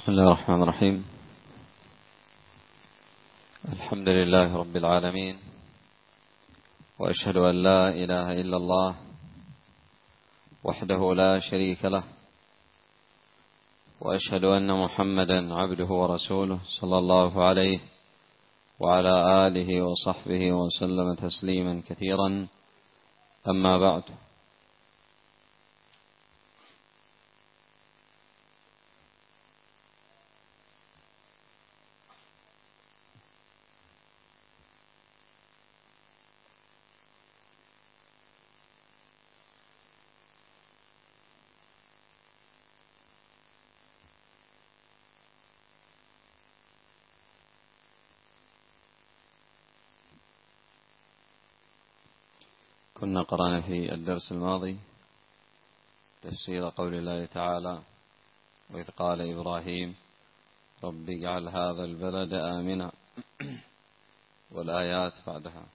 بسم الله الرحمن الرحيم. الحمد لله رب العالمين، وأشهد أن لا إله إلا الله وحده لا شريك له، وأشهد أن محمدا عبده ورسوله صلى الله عليه وعلى آله وصحبه وسلم تسليما كثيرا. أما بعد، كنا قرأنا في الدرس الماضي تفسير قول الله تعالى: وإذ قال إبراهيم رب اجعل هذا البلد آمنا، والآيات بعدها.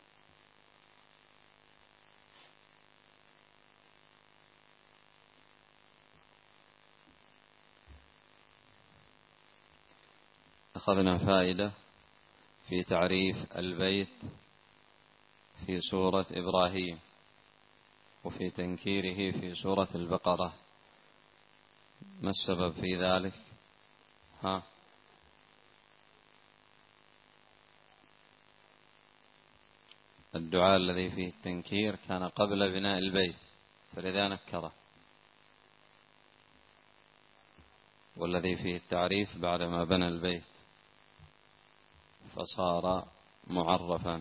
أخذنا فائدة في تعريف البيت في سورة إبراهيم وفي تنكيره في سورة البقرة. ما السبب في ذلك؟ الدعاء الذي فيه التنكير كان قبل بناء البيت فلذا نكره، والذي فيه التعريف بعدما بنى البيت فصار معرفا.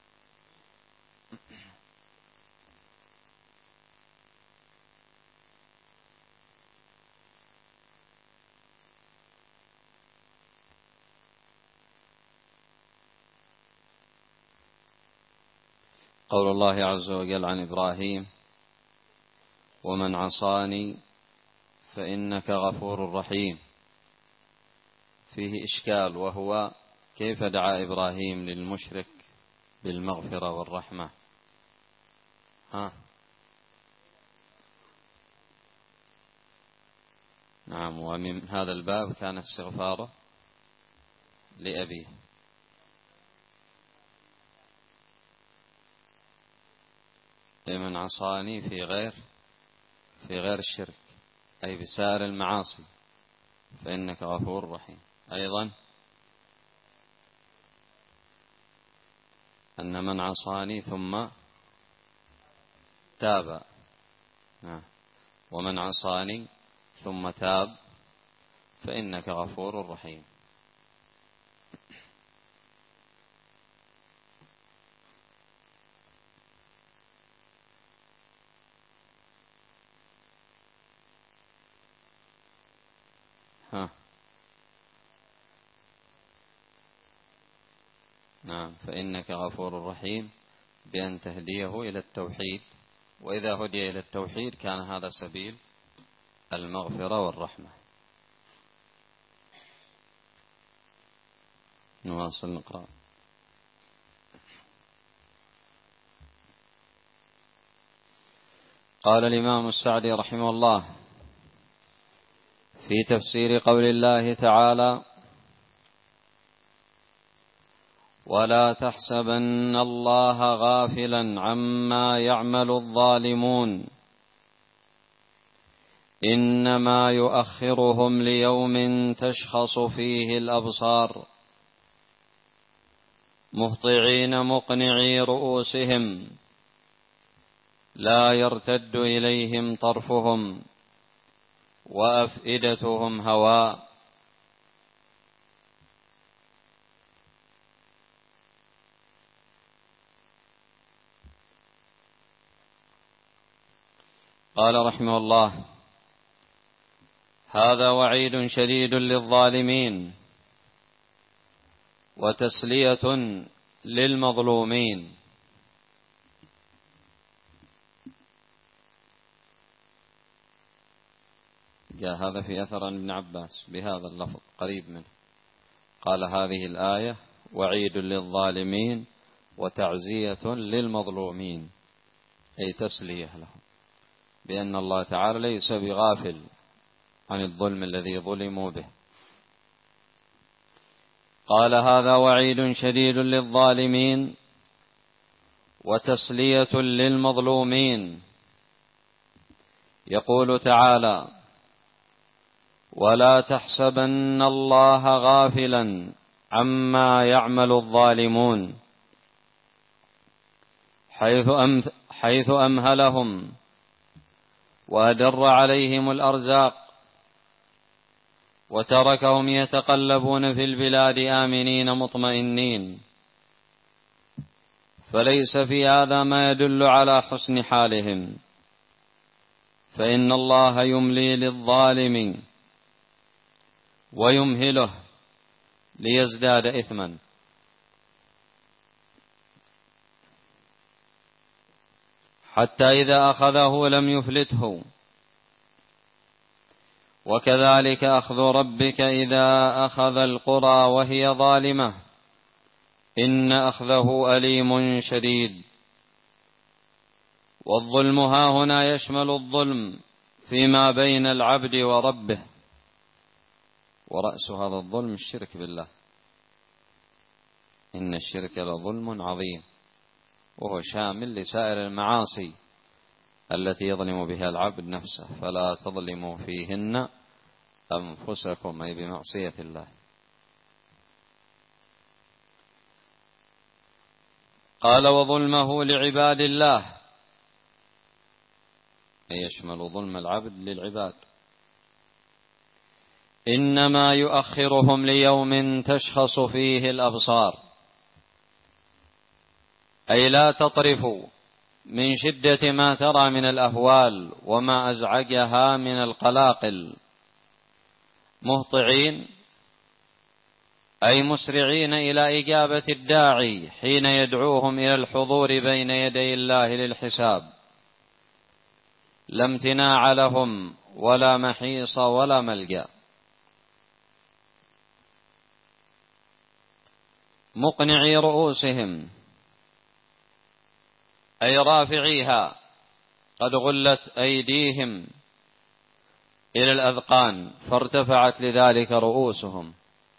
قول الله عز وجل عن إبراهيم: ومن عصاني فإنك غفور رحيم، فيه إشكال، وهو كيف دعا إبراهيم للمشرك بالمغفرة والرحمة؟ نعم، ومن هذا الباب كان استغفاره لأبيه. من عصاني في غير الشرك، أي بسائر المعاصي، فإنك غفور رحيم. أيضا أن من عصاني ثم تاب، ومن عصاني ثم تاب فإنك غفور رحيم. نعم، فإنك غفور رحيم بأن تهديه إلى التوحيد، وإذا هدي إلى التوحيد كان هذا سبيل المغفرة والرحمة. نواصل نقرأ. قال الإمام السعدي رحمه الله في تفسير قول الله تعالى: ولا تحسبن الله غافلا عما يعمل الظالمون إنما يؤخرهم ليوم تشخص فيه الأبصار مهطعين مقنعي رؤوسهم لا يرتد إليهم طرفهم وأفئدتهم هواء. قال رحمه الله: هذا وعيد شديد للظالمين وتسلية للمظلومين. جاء هذا في أثر عن ابن عباس بهذا اللفظ قريب منه، قال: هذه الآية وعيد للظالمين وتعزية للمظلومين، أي تسلية لهم، بأن الله تعالى ليس بغافل عن الظلم الذي ظلموا به، قال هذا وعيد شديد للظالمين وتسلية للمظلومين. يقول تعالى: ولا تحسبن الله غافلا عما يعمل الظالمون، حيث أمهلهم وأدر عليهم الأرزاق وتركهم يتقلبون في البلاد آمنين مطمئنين، فليس في هذا ما يدل على حسن حالهم، فإن الله يملي للظالم ويمهله ليزداد إثما. حتى إذا أخذه لم يفلته، وكذلك أخذ ربك إذا أخذ القرى وهي ظالمة إن أخذه أليم شديد. والظلم هاهنا يشمل الظلم فيما بين العبد وربه، ورأس هذا الظلم الشرك بالله، إن الشرك لظلم عظيم، وهو شامل لسائر المعاصي التي يظلم بها العبد نفسه، فلا تظلموا فيهن أنفسكم، أي بمعصية الله. قال: وظلمه لعباد الله، أي يشمل ظلم العبد للعباد، إنما يؤخرهم ليوم تشخص فيه الأبصار، أي لا تطرفوا من شدة ما ترى من الأهوال وما أزعجها من القلاقل، مهطعين أي مسرعين إلى إجابة الداعي حين يدعوهم إلى الحضور بين يدي الله للحساب، لا امتناع لهم ولا محيص ولا ملجأ. مقنعي رؤوسهم أي رافعيها، قد غلت أيديهم إلى الأذقان فارتفعت لذلك رؤوسهم،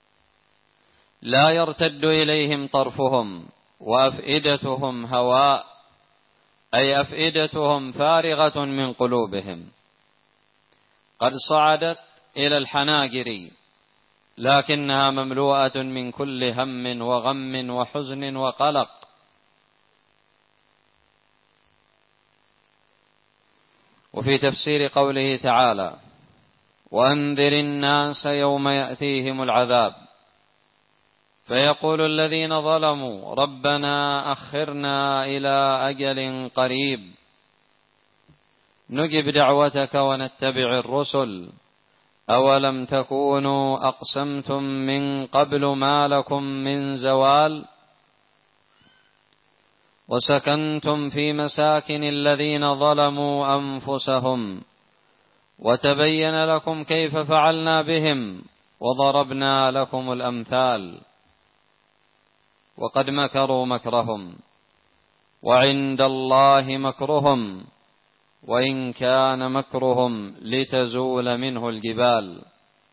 لا يرتد إليهم طرفهم، وأفئدتهم هواء، أي أفئدتهم فارغة من قلوبهم، قد صعدت إلى الحناجر لكنها مملوءة من كل هم وغم وحزن وقلق. وفي تفسير قوله تعالى: وأنذر الناس يوم يأتيهم العذاب فيقول الذين ظلموا ربنا أخرنا إلى أجل قريب نجب دعوتك ونتبع الرسل أولم تكونوا أقسمتم من قبل ما لكم من زوال وسكنتم في مساكن الذين ظلموا أنفسهم وتبين لكم كيف فعلنا بهم وضربنا لكم الأمثال وقد مكروا مكرهم وعند الله مكرهم وإن كان مكرهم لتزول منه الجبال.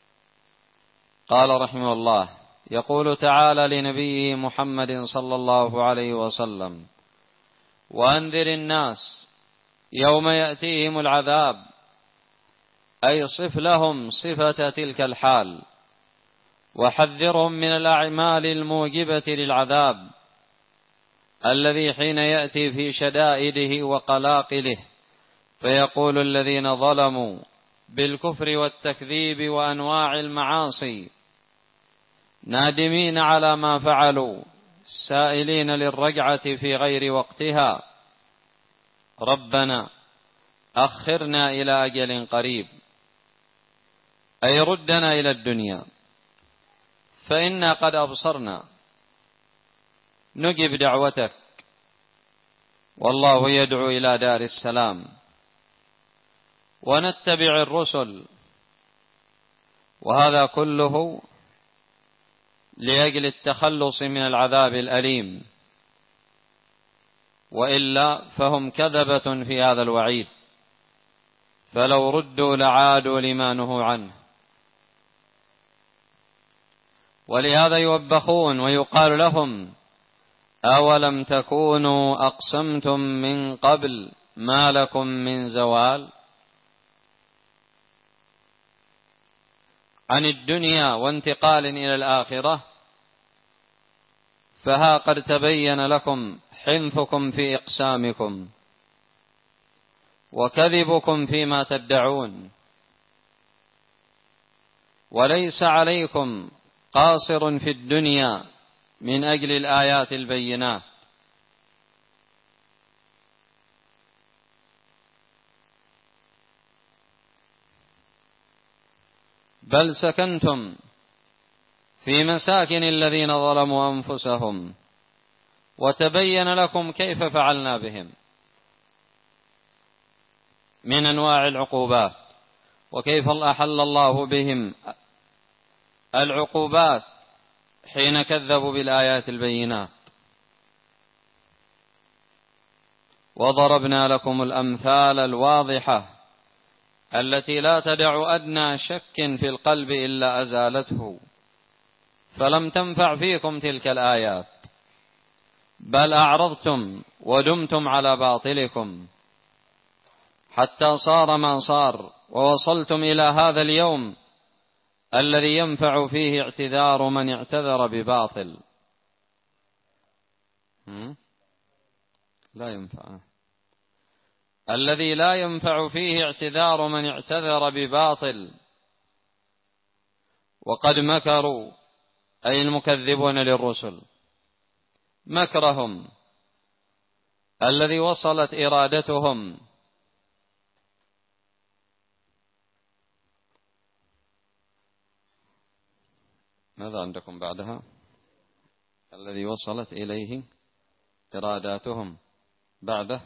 قال رحمه الله: يقول تعالى لنبيه محمد صلى الله عليه وسلم: وأنذر الناس يوم يأتيهم العذاب، أي صف لهم صفة تلك الحال وحذرهم من الأعمال الموجبة للعذاب الذي حين يأتي في شدائده وقلاقله فيقول الذين ظلموا بالكفر والتكذيب وأنواع المعاصي نادمين على ما فعلوا سائلين للرجعة في غير وقتها: ربنا أخرنا إلى أجل قريب، أي ردنا إلى الدنيا فإنا قد أبصرنا نجب دعوتك، والله يدعو إلى دار السلام، ونتبع الرسل، وهذا كله لأجل التخلص من العذاب الأليم، وإلا فهم كذبة في هذا الوعيد، فلو ردوا لعادوا لما نهوا عنه. ولهذا يوبخون ويقال لهم: أولم تكونوا أقسمتم من قبل ما لكم من زوال. عن الدنيا وانتقال إلى الآخرة، فها قد تبين لكم حنثكم في إقسامكم وكذبكم فيما تدعون، وليس عليكم قاصر في الدنيا من أجل الآيات البينات، بل سكنتم في مساكن الذين ظلموا أنفسهم وتبين لكم كيف فعلنا بهم من أنواع العقوبات، وكيف أحل الله بهم العقوبات حين كذبوا بالآيات البينات. وضربنا لكم الأمثال الواضحة التي لا تدع أدنى شك في القلب إلا أزالته، فلم تنفع فيكم تلك الآيات، بل أعرضتم ودمتم على باطلكم حتى صار ما صار، ووصلتم إلى هذا اليوم الذي ينفع فيه اعتذار من اعتذر بباطل. لا ينفع، الذي لا ينفع فيه اعتذار من اعتذر بباطل. وقد مكروا أي المكذبون للرسل مكرهم الذي وصلت إرادتهم ماذا عندكم بعدها؟ الذي وصلت إليه إراداتهم بعده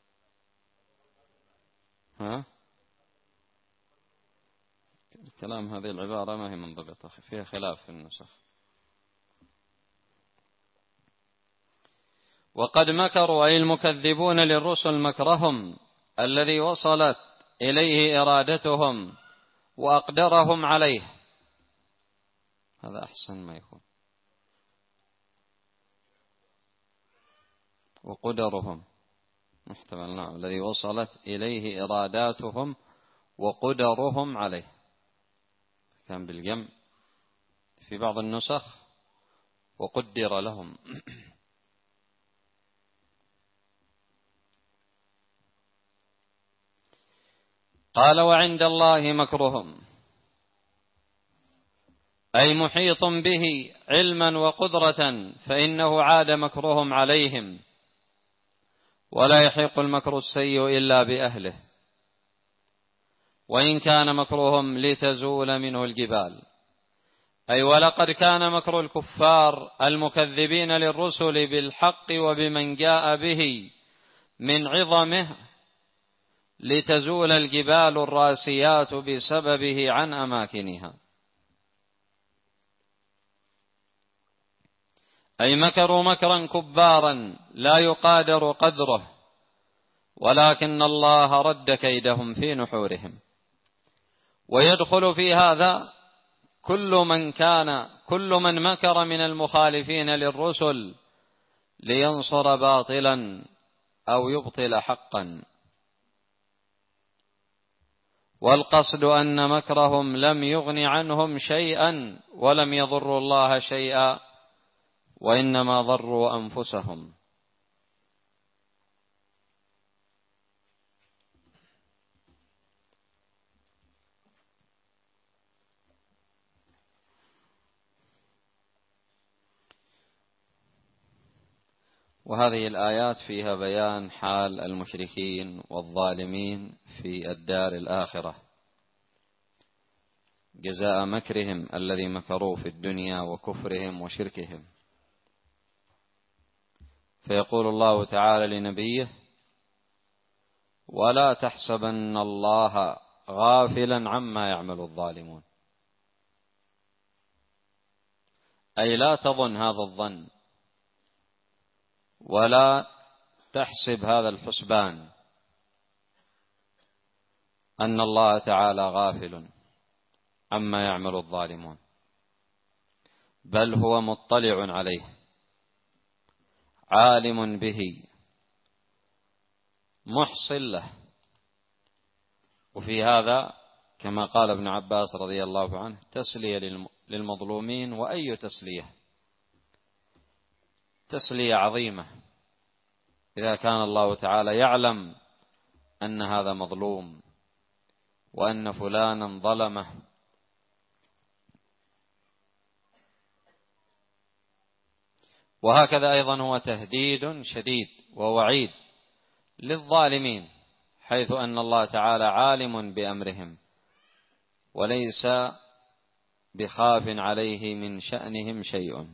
الكلام. هذه العبارة ما هي منضبطة، فيها خلاف في النسخ. وقد مكروا أي المكذبون للرسل مكرهم الذي وصلت إليه إرادتهم وأقدرهم عليه. هذا أحسن ما يكون. وقدرهم محتمل، نعم، الذي وصلت إليه إراداتهم وقدرهم عليه. كان بالجمع في بعض النسخ وقدر لهم. قال: وعند الله مكرهم، أي محيط به علما وقدرة، فإنه عاد مكرهم عليهم، ولا يحيق المكر السيء إلا بأهله، وإن كان مكرهم لتزول منه الجبال. أي ولقد كان مكر الكفار المكذبين للرسل بالحق وبمن جاء به من عظمه لتزول الجبال الراسيات بسببه عن أماكنها. أي مكروا مكرا كبارا لا يقادر قدره، ولكن الله رد كيدهم في نحورهم. ويدخل في هذا كل من مكر من المخالفين للرسل لينصر باطلا أو يبطل حقا. والقصد أن مكرهم لم يغن عنهم شيئا ولم يضروا الله شيئا، وإنما ضروا أنفسهم. وهذه الآيات فيها بيان حال المشركين والظالمين في الدار الآخرة، جزاء مكرهم الذي مكروه في الدنيا وكفرهم وشركهم. فيقول الله تعالى لنبيه: ولا تحسبن الله غافلا عما يعمل الظالمون. أي لا تظن هذا الظن، ولا تحسب هذا الحسبان أن الله تعالى غافل عما يعمل الظالمون، بل هو مطلع عليه عالم به محصن له. وفي هذا كما قال ابن عباس رضي الله عنه تسلية للمظلومين، وأي تسلية عظيمة إذا كان الله تعالى يعلم أن هذا مظلوم وأن فلانا ظلمه. وهكذا أيضا هو تهديد شديد ووعيد للظالمين، حيث أن الله تعالى عالم بأمرهم وليس بخاف عليه من شأنهم شيء.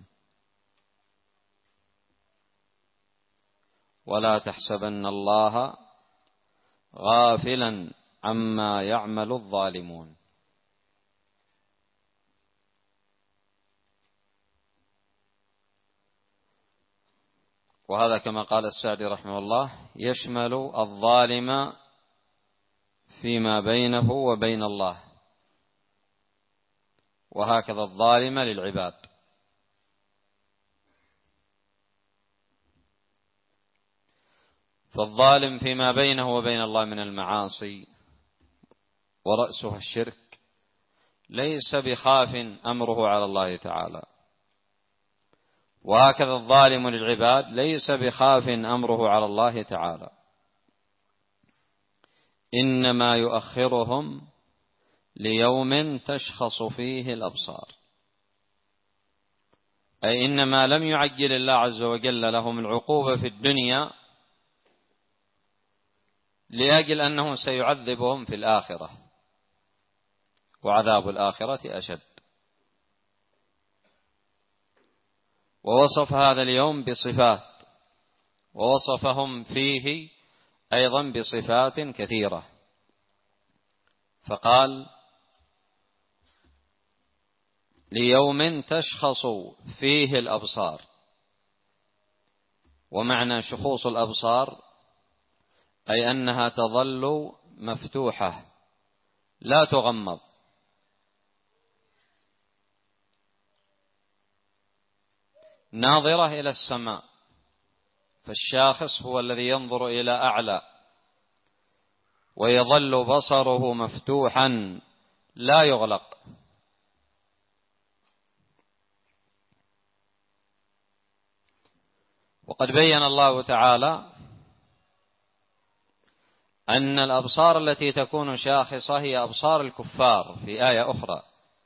ولا تحسبن الله غافلا عما يعمل الظالمون. وهذا كما قال السعدي رحمه الله يشمل الظالم فيما بينه وبين الله، وهكذا الظالم للعباد. فالظالم فيما بينه وبين الله من المعاصي ورأسها الشرك ليس بخاف أمره على الله تعالى، وهكذا الظالم للعباد ليس بخاف أمره على الله تعالى، إنما يؤخرهم ليوم تشخص فيه الأبصار، أي إنما لم يعجل الله عز وجل لهم العقوبة في الدنيا لأجل أنه سيعذبهم في الآخرة، وعذاب الآخرة أشد. ووصف هذا اليوم بصفات، ووصفهم فيه أيضا بصفات كثيرة، فقال ليوم تشخص فيه الأبصار. ومعنى شخوص الأبصار أي أنها تظل مفتوحة لا تغمض، ناظرة إلى السماء، فالشاخص هو الذي ينظر إلى أعلى، ويظل بصره مفتوحا لا يغلق. وقد بين الله تعالى أن الأبصار التي تكون شاخصة هي أبصار الكفار في آية أخرى،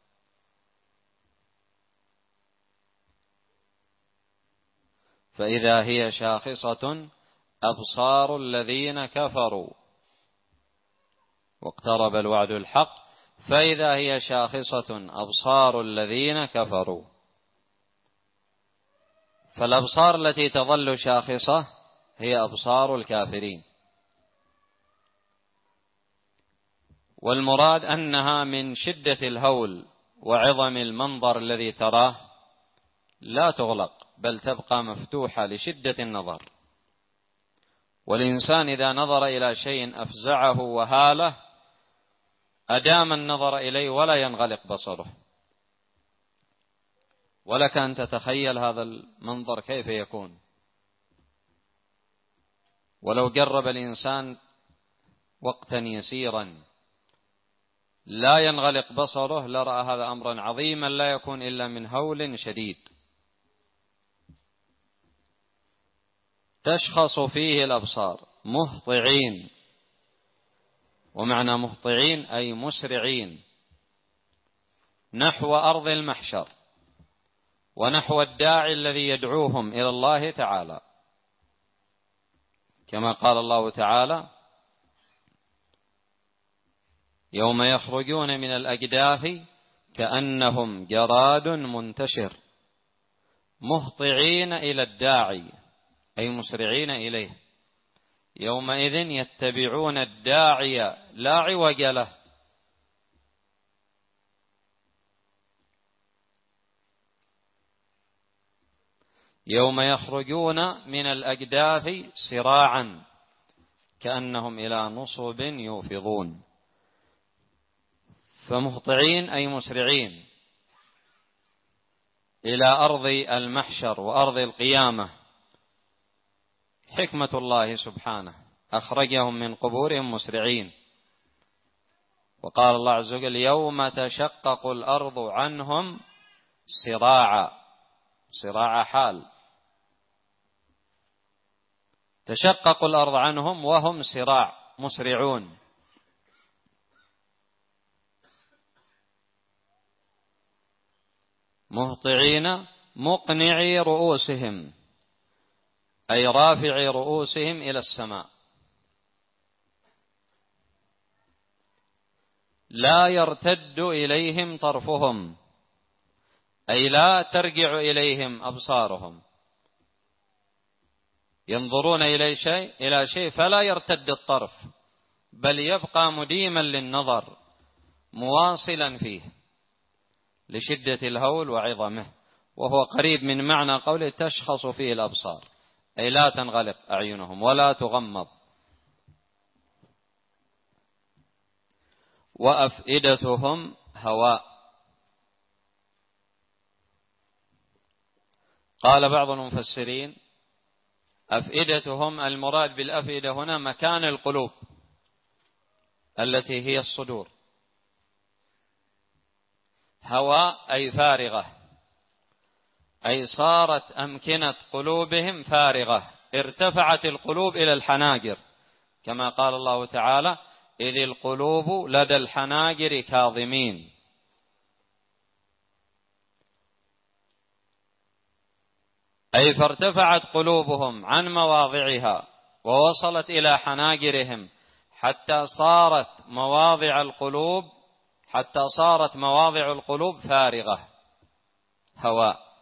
فإذا هي شاخصة أبصار الذين كفروا واقترب الوعد الحق، فإذا هي شاخصة أبصار الذين كفروا. فالأبصار التي تظل شاخصة هي أبصار الكافرين، والمراد أنها من شدة الهول وعظم المنظر الذي تراه لا تغلق، بل تبقى مفتوحة لشدة النظر. والإنسان إذا نظر إلى شيء أفزعه وهاله أدام النظر إليه ولا ينغلق بصره. ولك أن تتخيل هذا المنظر كيف يكون، ولو جرب الإنسان وقتا يسيرا لا ينغلق بصره لرأى هذا أمرا عظيما لا يكون إلا من هول شديد. تشخص فيه الأبصار مهطعين، ومعنى مهطعين أي مسرعين نحو أرض المحشر ونحو الداعي الذي يدعوهم إلى الله تعالى، كما قال الله تعالى يوم يخرجون من الأجداث كأنهم جراد منتشر مهطعين إلى الداعي أي مسرعين إليه، يومئذ يتبعون الداعي لا عوج له. يوم يخرجون من الأجداث سراعا كأنهم إلى نصب يوفضون. فمهطعين أي مسرعين، إلى أرض المحشر وأرض القيامة. حكمة الله سبحانه أخرجهم من قبورهم مسرعين. وقال الله عز وجل: يوم تشقق الأرض عنهم سراعا. سراع حال، تشقق الأرض عنهم وهم سراع مسرعون. مهطعين مقنعي رؤوسهم، أي رافعي رؤوسهم إلى السماء. لا يرتد إليهم طرفهم، أي لا ترجع إليهم أبصارهم. ينظرون إلى شيء فلا يرتد الطرف، بل يبقى مديما للنظر مواصلا فيه لشدة الهول وعظمه. وهو قريب من معنى قوله: تشخص فيه الأبصار، أي لا تنغلق أعينهم ولا تغمض. وأفئدتهم هواء. قال بعض المفسرين: أفئدتهم المراد بالأفئدة هنا مكان القلوب التي هي الصدور. هواء أي فارغة، أي صارت أمكنة قلوبهم فارغة، ارتفعت القلوب إلى الحناجر، كما قال الله تعالى: إذ القلوب لدى الحناجر كاظمين. أي فارتفعت قلوبهم عن مواضعها ووصلت إلى حناجرهم، حتى صارت مواضع القلوب فارغة هواء.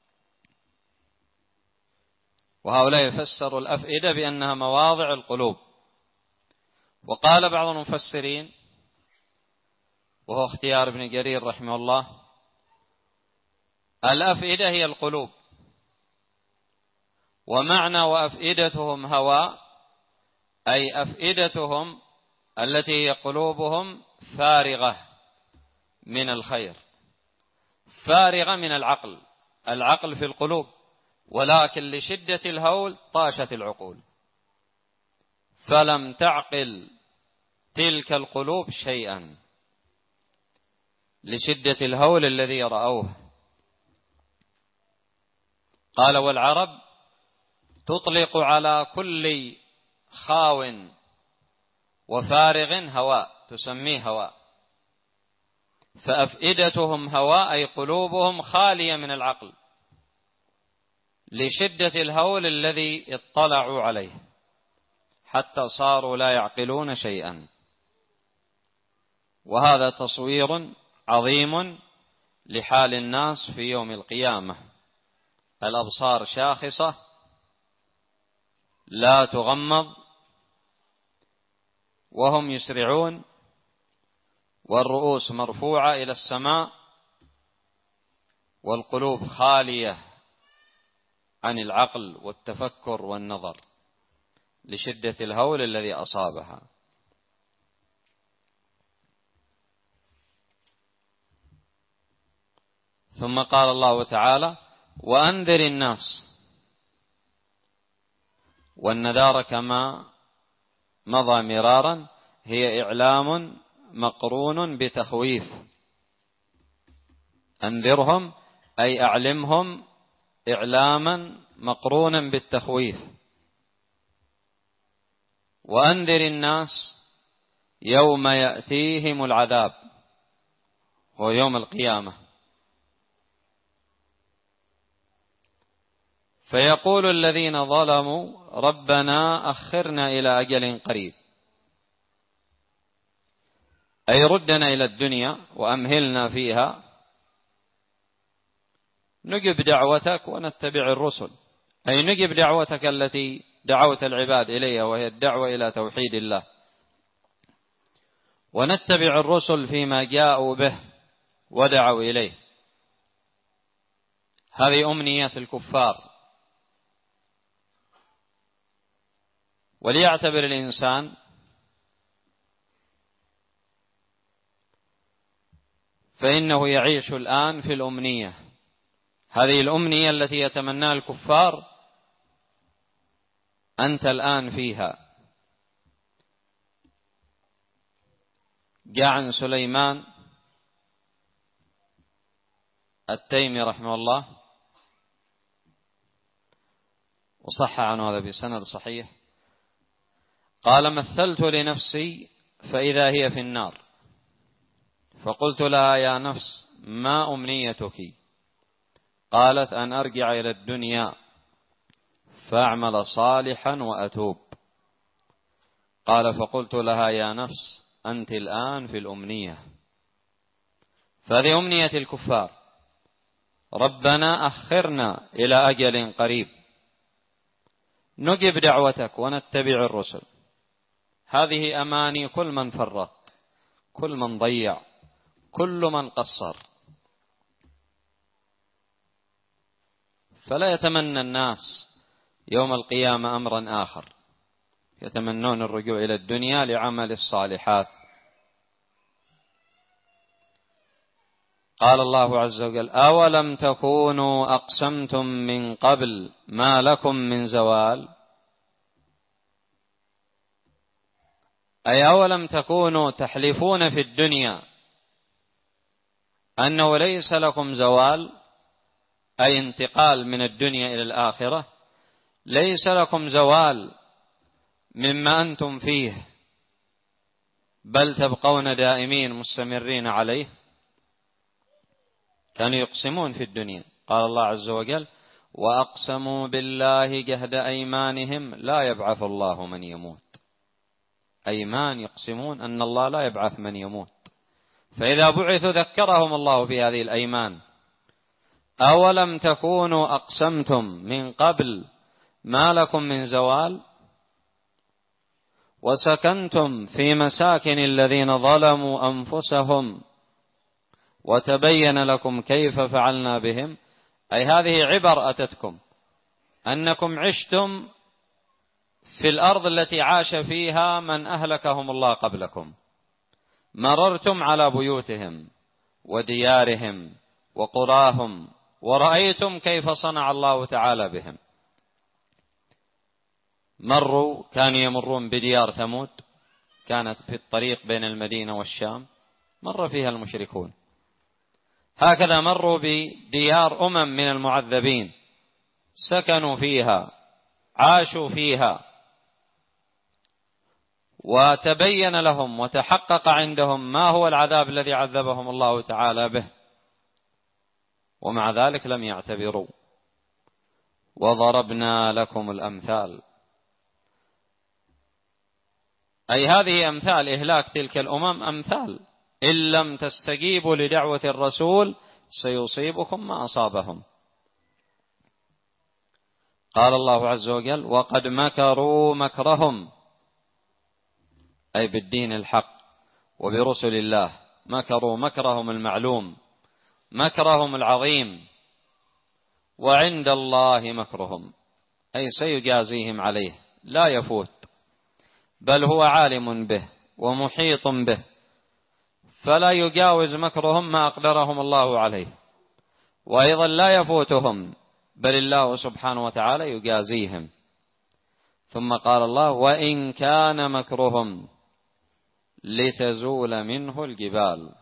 وهؤلاء يفسروا الأفئدة بأنها مواضع القلوب. وقال بعض المفسرين، وهو اختيار ابن جرير رحمه الله: الأفئدة هي القلوب. ومعنى وأفئدتهم هواء، أي أفئدتهم التي هي قلوبهم فارغة من الخير، فارغة من العقل في القلوب، ولكن لشدة الهول طاشت العقول، فلم تعقل تلك القلوب شيئا لشدة الهول الذي رأوه. قال: والعرب تطلق على كل خاو وفارغ هواء، تسميه هواء. فأفئدتهم هواء، أي قلوبهم خالية من العقل لشدة الهول الذي اطلعوا عليه، حتى صاروا لا يعقلون شيئا. وهذا تصوير عظيم لحال الناس في يوم القيامة. الأبصار شاخصة لا تغمض، وهم يسرعون، والرؤوس مرفوعة إلى السماء، والقلوب خالية عن العقل والتفكر والنظر لشدة الهول الذي أصابها. ثم قال الله تعالى: وأنذر الناس. والنذار كما مضى مرارا هي إعلام مقرون بتخويف. أنذرهم أي أعلمهم إعلاما مقرونا بالتخويف. وأنذر الناس يوم يأتيهم العذاب، هو يوم القيامة، فيقول الذين ظلموا ربنا أخرنا إلى أجل قريب، أي ردنا إلى الدنيا وأمهلنا فيها نجب دعوتك ونتبع الرسل، أي نجب دعوتك التي دعوت العباد إليها، وهي الدعوة إلى توحيد الله، ونتبع الرسل فيما جاءوا به ودعوا إليه. هذه أمنية الكفار. وليعتبر الإنسان فإنه يعيش الآن في الأمنية هذه الأمنية التي يتمناها الكفار أنت الآن فيها. جاء عن سليمان التيمي رحمه الله وصح عنه هذا بسند صحيح، قال: مثلت لنفسي فإذا هي في النار، فقلت لها: يا نفس ما أمنيتك؟ قالت: أن أرجع إلى الدنيا فأعمل صالحا وأتوب. قال: فقلت لها: يا نفس أنت الآن في الأمنية. فهذه أمنية الكفار: ربنا أخرنا إلى أجل قريب نجب دعوتك ونتبع الرسل. هذه أماني كل من فرط، كل من ضيع، كل من قصر. فلا يتمنى الناس يوم القيامة أمرا آخر، يتمنون الرجوع إلى الدنيا لعمل الصالحات. قال الله عز وجل: أولم تكونوا أقسمتم من قبل ما لكم من زوال؟ أي أولم تكونوا تحلفون في الدنيا أنه ليس لكم زوال، أي انتقال من الدنيا إلى الآخرة، ليس لكم زوال مما أنتم فيه، بل تبقون دائمين مستمرين عليه. كانوا يقسمون في الدنيا. قال الله عز وجل: وأقسموا بالله جهد أيمانهم لا يبعث الله من يموت. أيمان يقسمون أن الله لا يبعث من يموت، فإذا بعثوا ذكرهم الله بهذه الأيمان. أولم تكونوا أقسمتم من قبل ما لكم من زوال وسكنتم في مساكن الذين ظلموا أنفسهم وتبين لكم كيف فعلنا بهم. أي هذه عبر أتتكم أنكم عشتم في الأرض التي عاش فيها من أهلكهم الله قبلكم، مررتم على بيوتهم وديارهم وقراهم ورأيتم كيف صنع الله تعالى بهم. كانوا يمرون بديار ثمود، كانت في الطريق بين المدينة والشام، مر فيها المشركون. هكذا مروا بديار من المعذبين، سكنوا فيها، عاشوا فيها، وتبين لهم وتحقق عندهم ما هو العذاب الذي عذبهم الله تعالى به، ومع ذلك لم يعتبروا. وضربنا لكم الأمثال، أي هذه أمثال إهلاك تلك الأمم، أمثال إن لم تستجيبوا لدعوة الرسول سيصيبكم ما أصابهم. قال الله عز وجل: وقد مكروا مكرهم، أي بالدين الحق وبرسل الله، مكروا مكرهم المعلوم، مكرهم العظيم، وعند الله مكرهم، أي سيجازيهم عليه، لا يفوت، بل هو عالم به ومحيط به، فلا يجاوز مكرهم ما أقدرهم الله عليه، وأيضا لا يفوتهم، بل الله سبحانه وتعالى يجازيهم. ثم قال الله: وإن كان مكرهم لتزول منه الجبال.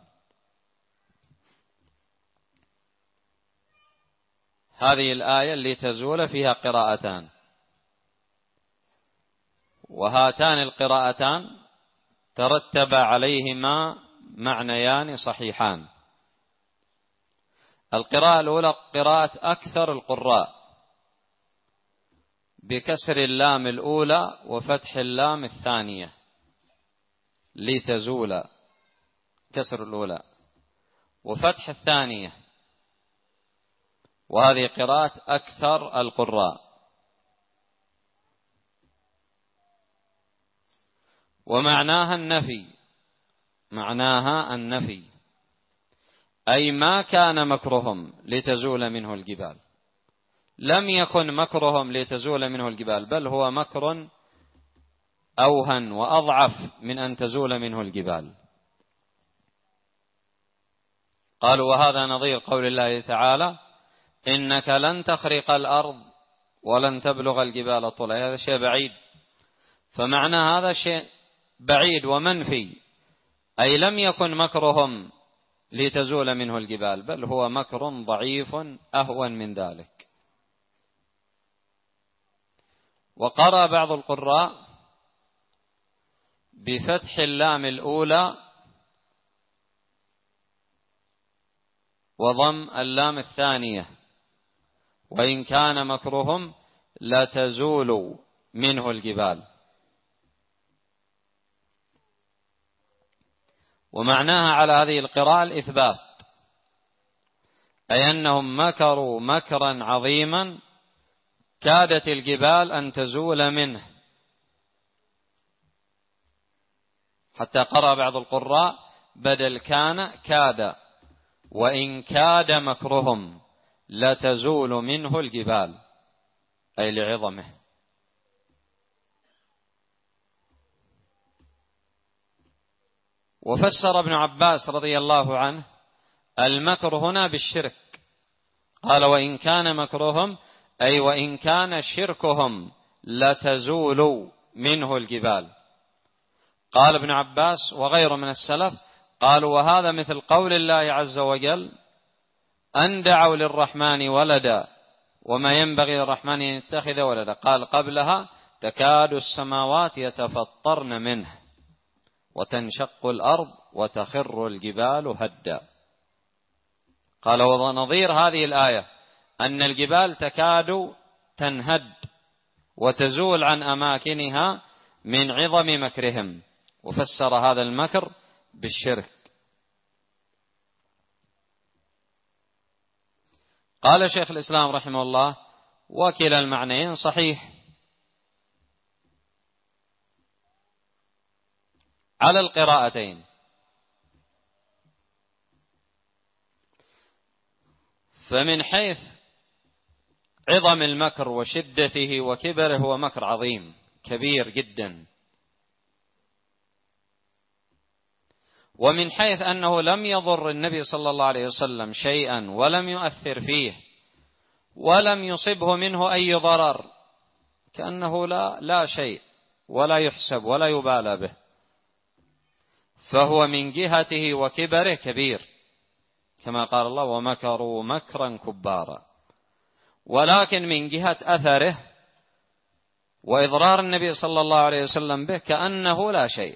هذه الآية لتزول فيها قراءتان، وهاتان القراءتان ترتب عليهما معنيان صحيحان. القراءة الأولى قراءة أكثر القراء بكسر اللام الأولى وفتح اللام الثانية، لتزول، كسر الأولى وفتح الثانية، وهذه قراءة أكثر القراء. ومعناها النفي، معناها النفي، أي ما كان مكرهم لتزول منه الجبال، لم يكن مكرهم لتزول منه الجبال، بل هو مكر أوهن وأضعف من أن تزول منه الجبال. قالوا: وهذا نظير قول الله تعالى: إنك لن تخرق الأرض ولن تبلغ الجبال طولا، هذا شيء بعيد. فمعنى هذا شيء بعيد ومنفي، أي لم يكن مكرهم لتزول منه الجبال، بل هو مكر ضعيف أهون من ذلك. وقرأ بعض القراء بفتح اللام الأولى وضم اللام الثانية، وإن كان مكرهم لتزول منه الجبال. ومعناها على هذه القراءة الإثبات، أي أنهم مكروا مكرا عظيما كادت الجبال أن تزول منه. حتى قرأ بعض القراء بدل كان كاد، وإن كاد مكرهم لتزول منه الجبال، أي لعظمه. وفسر ابن عباس رضي الله عنه المكر هنا بالشرك، قال وإن كان مكرهم أي وإن كان شركهم لتزول منه الجبال. قال ابن عباس وغيره من السلف قالوا وهذا مثل قول الله عز وجل أن دعوا للرحمن ولدا وما ينبغي للرحمن أن يتخذ ولدا، قال قبلها تكاد السماوات يتفطرن منه وتنشق الأرض وتخر الجبال هدا. قال ونظير هذه الآية أن الجبال تكاد تنهد وتزول عن أماكنها من عظم مكرهم، وفسر هذا المكر بالشرك. قال شيخ الإسلام رحمه الله وكلا المعنيين صحيح. على القراءتين، فمن حيث عظم المكر وشدته وكبره هو مكر عظيم كبير جدا، ومن حيث أنه لم يضر النبي صلى الله عليه وسلم شيئا ولم يؤثر فيه ولم يصبه منه أي ضرر، كأنه لا شيء ولا يحسب ولا يبالى به، فهو من جهته وكبره كبير كما قال الله ومكروا مكرا كبارا. ولكن من جهة أثره وإضرار النبي صلى الله عليه وسلم به كأنه لا شيء.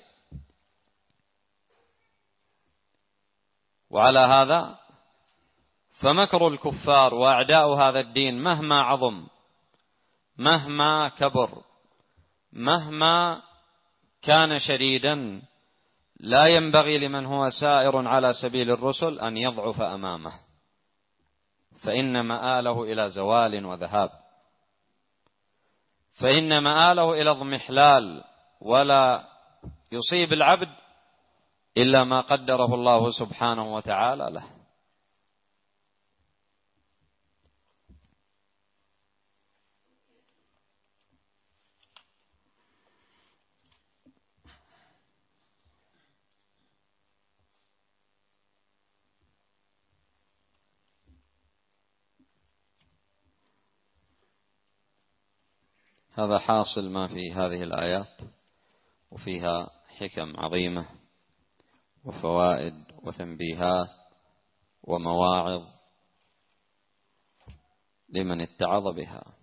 وعلى هذا فمكر الكفار وأعداء هذا الدين مهما عظم مهما كبر مهما كان شديدا لا ينبغي لمن هو سائر على سبيل الرسل أن يضعف أمامه، فإن مآله إلى زوال وذهاب، فإن مآله إلى اضمحلال، ولا يصيب العبد إلا ما قدره الله سبحانه وتعالى له. هذا حاصل ما في هذه الآيات، وفيها حكم عظيمة وفوائد وتنبيهات ومواعظ لمن اتعظ بها.